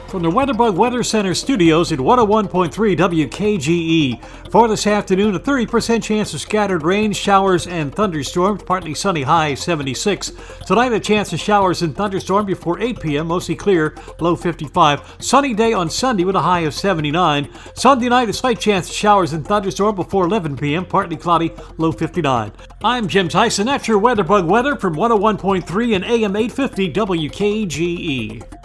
From the WeatherBug Weather Center studios at 101.3 WKGE. For this afternoon, a 30% chance of scattered rain, showers, and thunderstorms. Partly sunny, high 76. Tonight, a chance of showers and thunderstorms before 8 p.m. Mostly clear, low 55. Sunny day on Sunday with a high of 79. Sunday night, a slight chance of showers and thunderstorms before 11 p.m. Partly cloudy, low 59. I'm Jim Tyson. That's your WeatherBug weather from 101.3 and AM 850 WKGE.